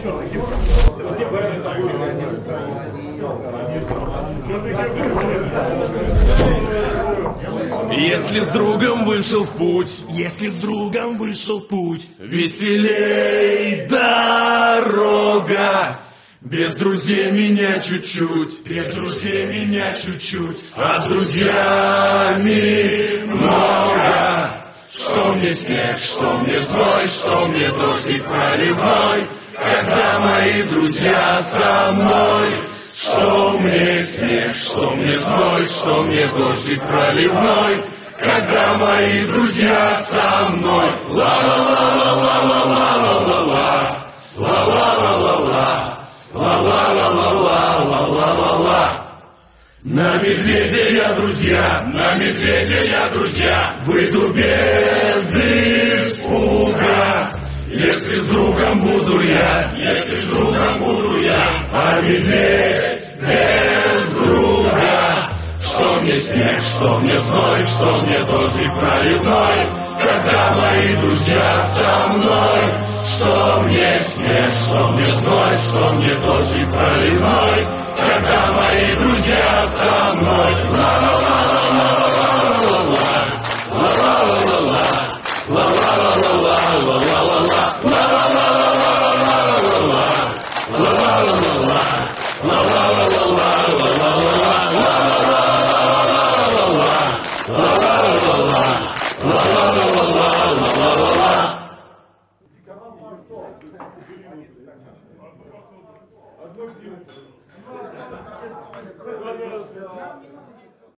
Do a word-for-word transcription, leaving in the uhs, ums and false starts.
Если с другом вышел в путь, если с другом вышел в путь, веселей дорога. Без друзей меня чуть-чуть, без друзей меня чуть-чуть, а с друзьями много. Что мне снег, что мне зной, что мне дождик проливной, когда мои друзья со мной. Что мне снег, что мне зной, что мне дождик проливной, когда мои друзья со мной. Ла-ла-ла-ла-ла-ла-ла-ла-ла, ла-ла-ла-ла-ла, ла-ла-ла-ла-ла-ла-ла-ла. На медведя я, друзья, на медведя я, друзья, выйду без испуга. Если с другом буду я, если с другом буду я, а медведь без друга. Что мне снег, что мне зной, что мне дождик проливной, когда мои друзья со мной. Что мне снег, что мне зной, что мне дождик проливной, когда мои друзья со мной. Ла-ла-ла-ла-ла-ла-ла-ла, ла-ла-ла-ла-ла, ла-ла-ла-ла-ла-ла-ла-ла, Одно